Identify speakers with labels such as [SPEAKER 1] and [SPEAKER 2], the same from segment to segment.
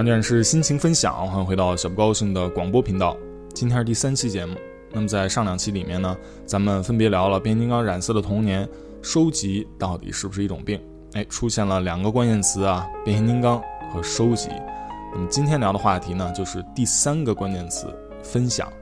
[SPEAKER 1] 完全是心情分享，欢迎回到小不高兴的广播频道。今天是第3期节目。那么在上2期里面呢，咱们分别聊了变形金刚染色的童年，收集到底是不是一种病？出现了2个关键词啊，变形金刚和收集。那么今天聊的话题呢，就是第3个关键词，分享。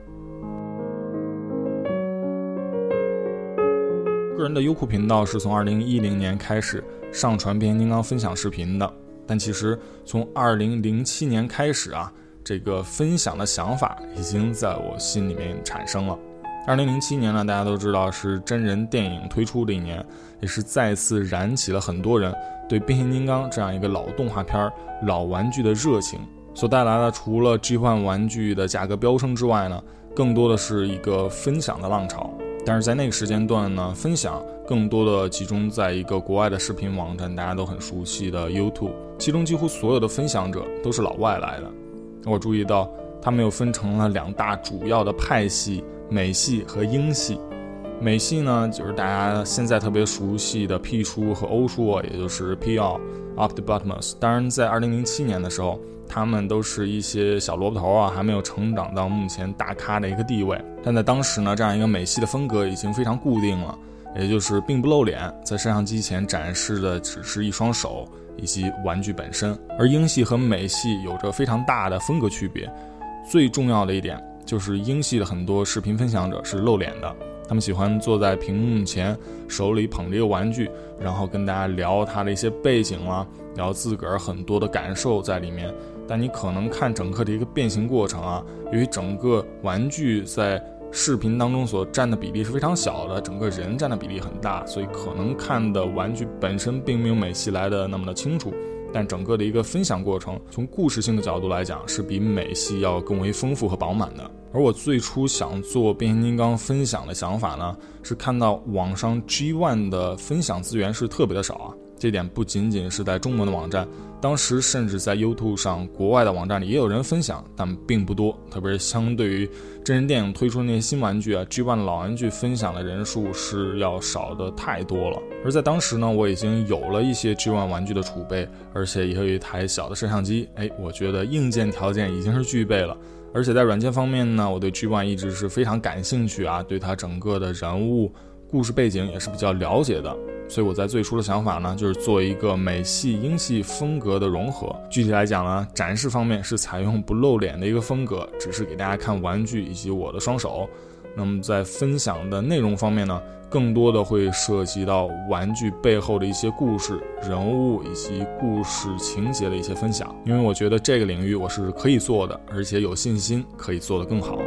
[SPEAKER 1] 个人的优酷频道是从2010年开始上传变形金刚分享视频的。但其实从2007年开始啊，这个分享的想法已经在我心里面产生了。2007年呢，大家都知道是真人电影推出的一年，也是再次燃起了很多人对变形金刚这样一个老动画片、老玩具的热情。所带来的除了 G1 玩具的价格飙升之外呢，更多的是一个分享的浪潮。但是在那个时间段呢，分享更多的集中在一个国外的视频网站，大家都很熟悉的 YouTube， 其中几乎所有的分享者都是老外来的。我注意到他们又分成了2大主要的派系，美系和英系。美系呢，就是大家现在特别熟悉的 P 叔和欧叔，也就是 P.O. Optimus。当然在2007年的时候，他们都是一些小萝卜头啊，还没有成长到目前大咖的一个地位。但在当时呢，这样一个美系的风格已经非常固定了，也就是并不露脸，在摄像机前展示的只是一双手以及玩具本身。而英系和美系有着非常大的风格区别，最重要的一点就是英系的很多视频分享者是露脸的，他们喜欢坐在屏幕前，手里捧着一个玩具，然后跟大家聊他的一些背景啊，聊自个儿很多的感受在里面。但你可能看整个的一个变形过程啊，由于整个玩具在视频当中所占的比例是非常小的，整个人占的比例很大，所以可能看的玩具本身并没有美系来的那么的清楚。但整个的一个分享过程，从故事性的角度来讲，是比美系要更为丰富和饱满的。而我最初想做变形金刚分享的想法呢，是看到网上 G1 的分享资源是特别的少啊。这点不仅仅是在中文的网站，当时甚至在 YouTube 上国外的网站里也有人分享，但并不多。特别是相对于真人电影推出的那些新玩具啊， G1 的老玩具分享的人数是要少的太多了。而在当时呢，我已经有了一些 G1 玩具的储备，而且也有一台小的摄像机，我觉得硬件条件已经是具备了。而且在软件方面呢，我对 G1 一直是非常感兴趣啊，对它整个的人物故事背景也是比较了解的。所以我在最初的想法呢，就是做一个美系英系风格的融合。具体来讲呢，展示方面是采用不露脸的一个风格，只是给大家看玩具以及我的双手。那么在分享的内容方面呢，更多的会涉及到玩具背后的一些故事、人物以及故事情节的一些分享。因为我觉得这个领域我是可以做的，而且有信心可以做得更好。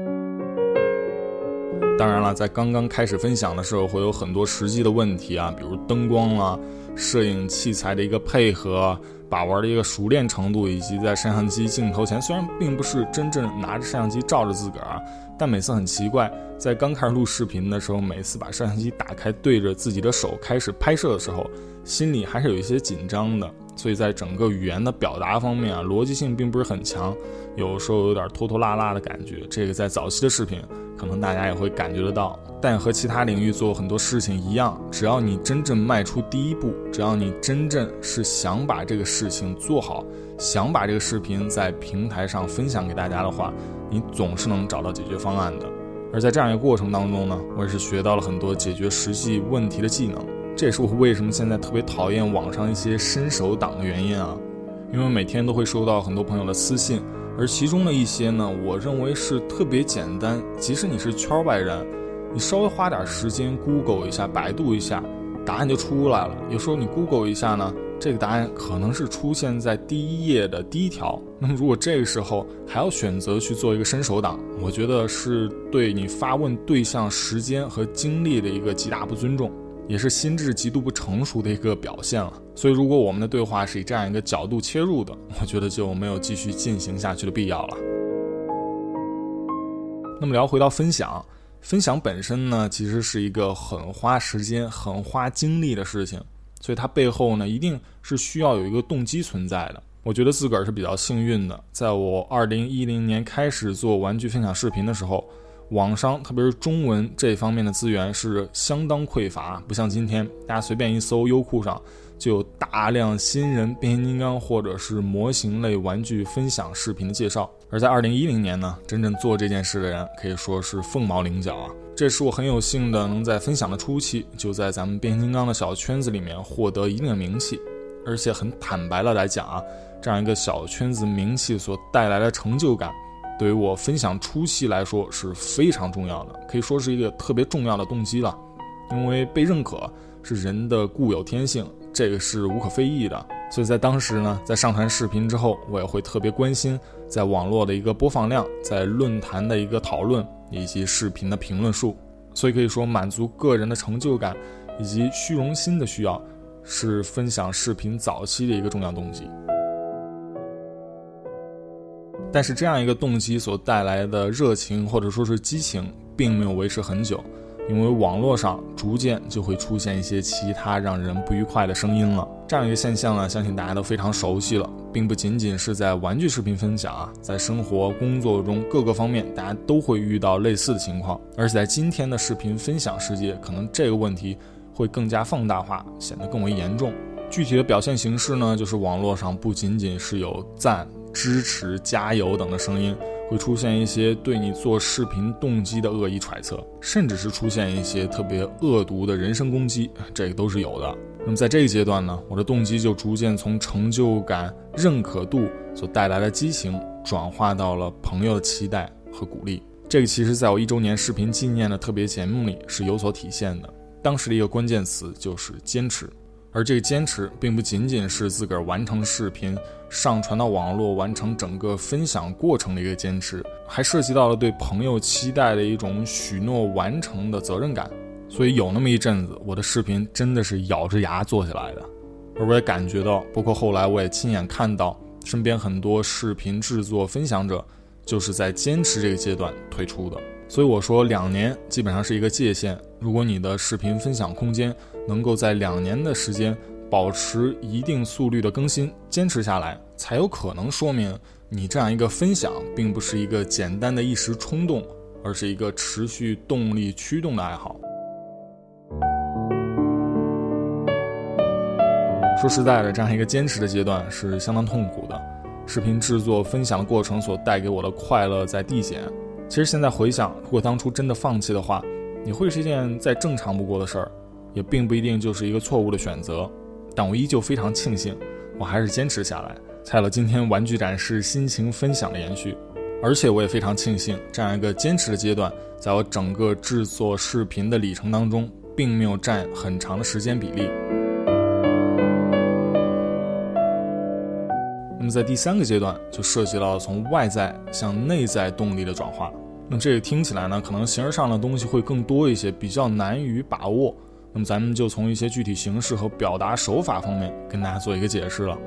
[SPEAKER 1] 当然了，在刚刚开始分享的时候，会有很多实际的问题啊，比如灯光啊、摄影器材的一个配合、把玩的一个熟练程度，以及在摄像机镜头前，虽然并不是真正拿着摄像机照着自个儿啊，但每次很奇怪，在刚开始录视频的时候，每次把摄像机打开对着自己的手开始拍摄的时候，心里还是有一些紧张的。所以在整个语言的表达方面啊，逻辑性并不是很强，有时候有点拖拖拉拉的感觉。这个在早期的视频可能大家也会感觉得到。但和其他领域做很多事情一样，只要你真正迈出第一步，只要你真正是想把这个事情做好，想把这个视频在平台上分享给大家的话，你总是能找到解决方案的。而在这样一个过程当中呢，我也是学到了很多解决实际问题的技能。这也是我为什么现在特别讨厌网上一些伸手党的原因啊，因为每天都会收到很多朋友的私信，而其中的一些呢，我认为是特别简单，即使你是圈外人，你稍微花点时间 Google 一下、百度一下，答案就出来了。有时候你 Google 一下呢，这个答案可能是出现在第1页的第1条。那么如果这个时候还要选择去做一个伸手党，我觉得是对你发问对象时间和精力的一个极大不尊重，也是心智极度不成熟的一个表现了。所以如果我们的对话是以这样一个角度切入的，我觉得就没有继续进行下去的必要了。那么聊回到分享，分享本身呢，其实是一个很花时间、很花精力的事情，所以它背后呢，一定是需要有一个动机存在的。我觉得自个儿是比较幸运的，在我2010年开始做玩具分享视频的时候，网上特别是中文这方面的资源是相当匮乏，不像今天大家随便一搜优酷上就有大量新人变形金刚或者是模型类玩具分享视频的介绍。而在2010年呢，真正做这件事的人可以说是凤毛麟角啊。这是我很有幸的能在分享的初期就在咱们变形金刚的小圈子里面获得一定的名气。而且很坦白的来讲啊，这样一个小圈子名气所带来的成就感，对于我分享初期来说是非常重要的，可以说是一个特别重要的动机了。因为被认可是人的固有天性，这个是无可非议的。所以在当时呢，在上传视频之后，我也会特别关心在网络的一个播放量，在论坛的一个讨论，以及视频的评论数。所以可以说满足个人的成就感以及虚荣心的需要，是分享视频早期的一个重要动机。但是这样一个动机所带来的热情或者说是激情并没有维持很久，因为网络上逐渐就会出现一些其他让人不愉快的声音了。这样一个现象呢，相信大家都非常熟悉了，并不仅仅是在玩具视频分享啊，在生活工作中各个方面大家都会遇到类似的情况。而且在今天的视频分享世界，可能这个问题会更加放大化，显得更为严重。具体的表现形式呢，就是网络上不仅仅是有赞、支持、加油等的声音，会出现一些对你做视频动机的恶意揣测，甚至是出现一些特别恶毒的人身攻击，这个都是有的。那么在这个阶段呢，我的动机就逐渐从成就感、认可度所带来的激情，转化到了朋友的期待和鼓励。这个其实在我1周年视频纪念的特别节目里是有所体现的。当时的一个关键词就是坚持，而这个坚持并不仅仅是自个儿完成视频上传到网络完成整个分享过程的一个坚持，还涉及到了对朋友期待的一种许诺完成的责任感。所以有那么一阵子，我的视频真的是咬着牙做下来的。而我也感觉到，包括后来我也亲眼看到身边很多视频制作分享者就是在坚持这个阶段推出的。所以我说2年基本上是一个界限，如果你的视频分享空间能够在2年的时间保持一定速率的更新，坚持下来，才有可能说明你这样一个分享并不是一个简单的一时冲动，而是一个持续动力驱动的爱好。说实在的，这样一个坚持的阶段是相当痛苦的，视频制作分享的过程所带给我的快乐在递减。其实现在回想，如果当初真的放弃的话，也会是一件再正常不过的事儿，也并不一定就是一个错误的选择。但我依旧非常庆幸，我还是坚持下来，才有了今天玩具展示心情分享的延续。而且我也非常庆幸，这样一个坚持的阶段，在我整个制作视频的里程当中，并没有占很长的时间比例。那么在第3个阶段，就涉及到从外在向内在动力的转化。那么这个听起来呢，可能形而上的东西会更多一些，比较难于把握。那么咱们就从一些具体形式和表达手法方面跟大家做一个解释了。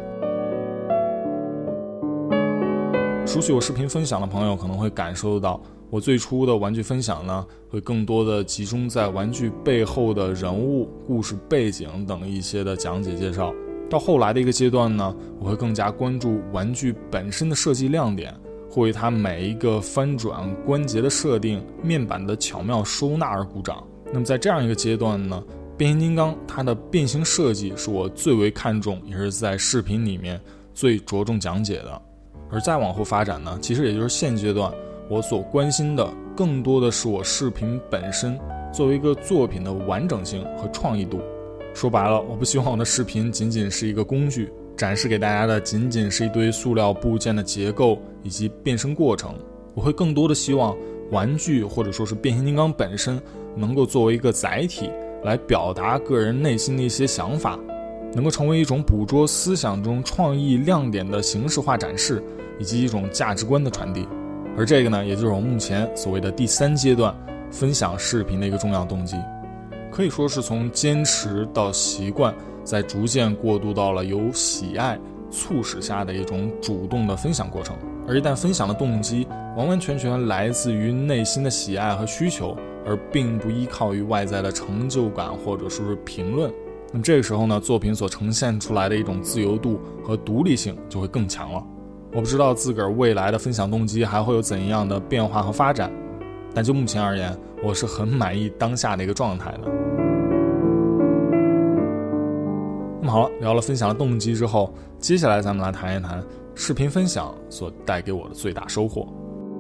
[SPEAKER 1] 熟悉我视频分享的朋友可能会感受到，我最初的玩具分享呢，会更多的集中在玩具背后的人物、故事背景等一些的讲解介绍。到后来的一个阶段呢，我会更加关注玩具本身的设计亮点，会为它每一个翻转、关节的设定、面板的巧妙收纳而鼓掌。那么在这样一个阶段呢，变形金刚它的变形设计是我最为看重，也是在视频里面最着重讲解的。而再往后发展呢，其实也就是现阶段我所关心的更多的是我视频本身作为一个作品的完整性和创意度。说白了，我不希望我的视频仅仅是一个工具，展示给大家的仅仅是一堆塑料部件的结构以及变身过程。我会更多的希望玩具或者说是变形金刚本身能够作为一个载体，来表达个人内心的一些想法，能够成为一种捕捉思想中创意亮点的形式化展示，以及一种价值观的传递。而这个呢，也就是我目前所谓的第3阶段分享视频的一个重要动机。可以说是从坚持到习惯，再逐渐过渡到了由喜爱促使下的一种主动的分享过程。而一旦分享的动机完完全全来自于内心的喜爱和需求，而并不依靠于外在的成就感或者说是评论，那么这个时候呢，作品所呈现出来的一种自由度和独立性就会更强了。我不知道自个儿未来的分享动机还会有怎样的变化和发展，但就目前而言，我是很满意当下的一个状态的。那么么好了，聊了分享的动机之后，接下来咱们来谈一谈视频分享所带给我的最大收获。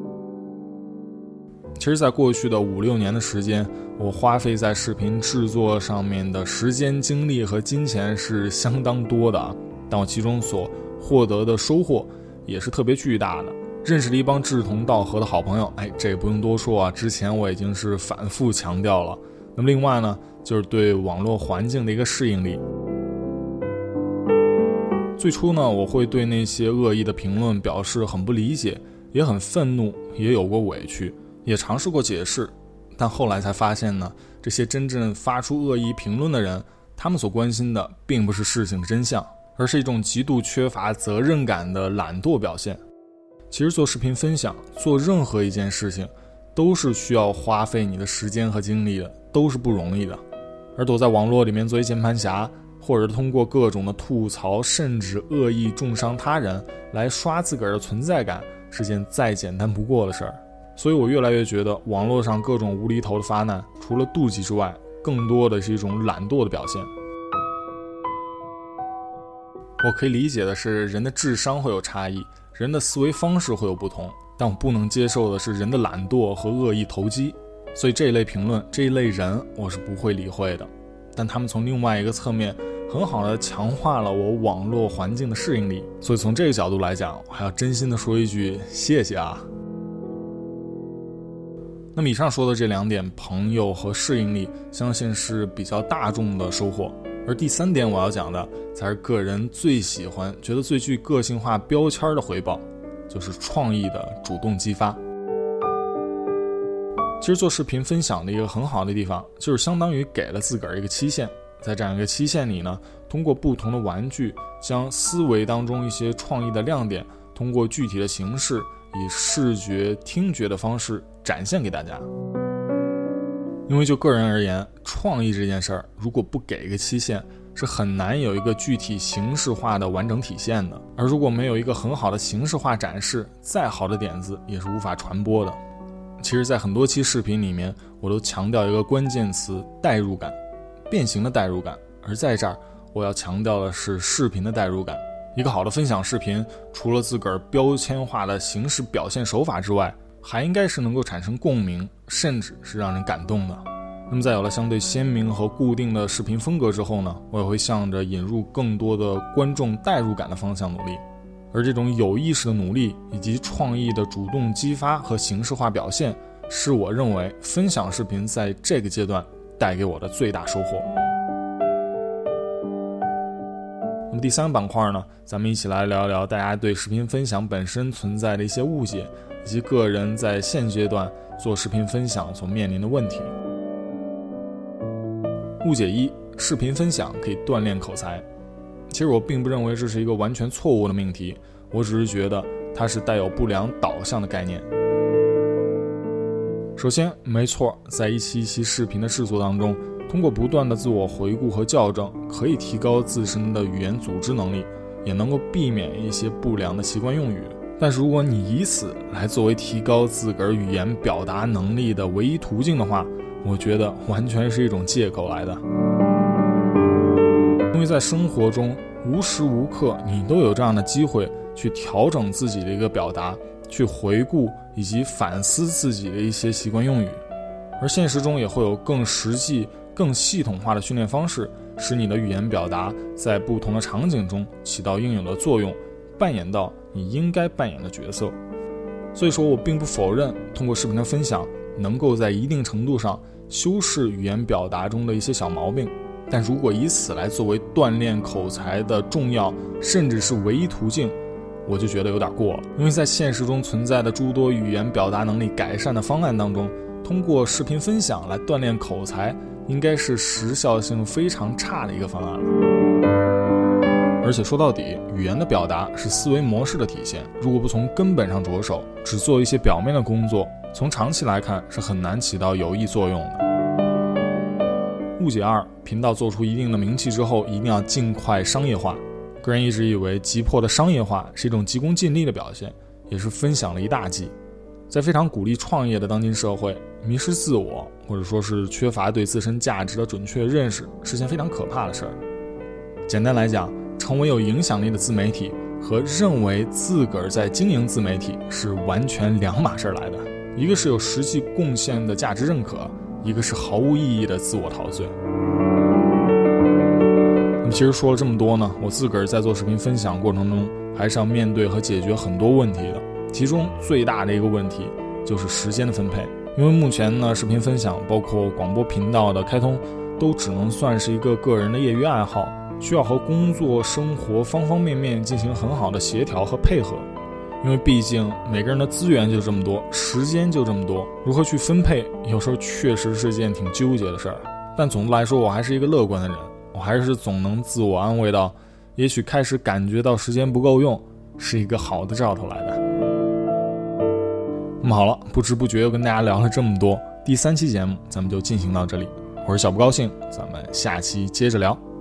[SPEAKER 1] 其实在过去的5-6年的时间，我花费在视频制作上面的时间、精力和金钱是相当多的啊，但我其中所获得的收获也是特别巨大的，认识了一帮志同道合的好朋友，这也不用多说啊，之前我已经是反复强调了。那么另外呢，就是对网络环境的一个适应力。最初呢，我会对那些恶意的评论表示很不理解，也很愤怒，也有过委屈，也尝试过解释，但后来才发现呢，这些真正发出恶意评论的人，他们所关心的并不是事情的真相，而是一种极度缺乏责任感的懒惰表现。其实做视频分享，做任何一件事情，都是需要花费你的时间和精力的，都是不容易的。而躲在网络里面作为键盘侠，或者通过各种的吐槽，甚至恶意重伤他人，来刷自个儿的存在感，是件再简单不过的事儿。所以我越来越觉得，网络上各种无厘头的发难，除了妒忌之外，更多的是一种懒惰的表现。我可以理解的是，人的智商会有差异，人的思维方式会有不同，但我不能接受的是人的懒惰和恶意投机。所以这一类评论，这一类人，我是不会理会的。但他们从另外一个侧面，很好的强化了我网络环境的适应力。所以从这个角度来讲，我还要真心的说一句谢谢啊。那么以上说的这2点，朋友和适应力，相信是比较大众的收获。而第3点我要讲的，才是个人最喜欢、觉得最具个性化标签的回报，就是创意的主动激发。其实做视频分享的一个很好的地方，就是相当于给了自个儿一个期限，在这样一个期限里呢，通过不同的玩具，将思维当中一些创意的亮点，通过具体的形式，以视觉、听觉的方式展现给大家。因为就个人而言，创意这件事儿，如果不给一个期限，是很难有一个具体形式化的完整体现的。而如果没有一个很好的形式化展示，再好的点子也是无法传播的。其实在很多期视频里面，我都强调一个关键词：代入感，变形的代入感。而在这儿，我要强调的是视频的代入感。一个好的分享视频，除了自个儿标签化的形式表现手法之外，还应该是能够产生共鸣，甚至是让人感动的。那么在有了相对鲜明和固定的视频风格之后呢，我也会向着引入更多的观众代入感的方向努力。而这种有意识的努力，以及创意的主动激发和形式化表现，是我认为分享视频在这个阶段带给我的最大收获。那么第3个板块呢，咱们一起来聊一聊大家对视频分享本身存在的一些误解，以及个人在现阶段做视频分享所面临的问题。误解1：视频分享可以锻炼口才。其实我并不认为这是一个完全错误的命题，我只是觉得它是带有不良导向的概念。首先，没错，在一期一期视频的制作当中，通过不断的自我回顾和校正，可以提高自身的语言组织能力，也能够避免一些不良的习惯用语。但是如果你以此来作为提高自个儿语言表达能力的唯一途径的话，我觉得完全是一种借口来的。因为在生活中无时无刻你都有这样的机会去调整自己的一个表达，去回顾以及反思自己的一些习惯用语，而现实中也会有更实际、更系统化的训练方式，使你的语言表达在不同的场景中起到应有的作用，扮演到你应该扮演的角色。所以说我并不否认通过视频的分享能够在一定程度上修饰语言表达中的一些小毛病，但如果以此来作为锻炼口才的重要甚至是唯一途径，我就觉得有点过了。因为在现实中存在的诸多语言表达能力改善的方案当中，通过视频分享来锻炼口才应该是时效性非常差的一个方案了。而且说到底，语言的表达是思维模式的体现，如果不从根本上着手，只做一些表面的工作，从长期来看是很难起到有益作用的。误解2：频道做出一定的名气之后，一定要尽快商业化。个人一直以为急迫的商业化是一种急功近利的表现，也是分享了一大忌。在非常鼓励创业的当今社会，迷失自我，或者说是缺乏对自身价值的准确认识，是件非常可怕的事儿。 简单来讲，成为有影响力的自媒体和认为自个儿在经营自媒体是完全两码事来的，一个是有实际贡献的价值认可，一个是毫无意义的自我陶醉。那么其实说了这么多呢，我自个儿在做视频分享过程中还是要面对和解决很多问题的，其中最大的一个问题就是时间的分配。因为目前呢，视频分享包括广播频道的开通都只能算是一个个人的业余爱好，需要和工作生活方方面面进行很好的协调和配合。因为毕竟每个人的资源就这么多，时间就这么多，如何去分配有时候确实是件挺纠结的事儿。但总的来说，我还是一个乐观的人，我还是总能自我安慰到，也许开始感觉到时间不够用是一个好的兆头来的。那么好了，不知不觉又跟大家聊了这么多，第3期节目咱们就进行到这里，我是小不高兴，咱们下期接着聊。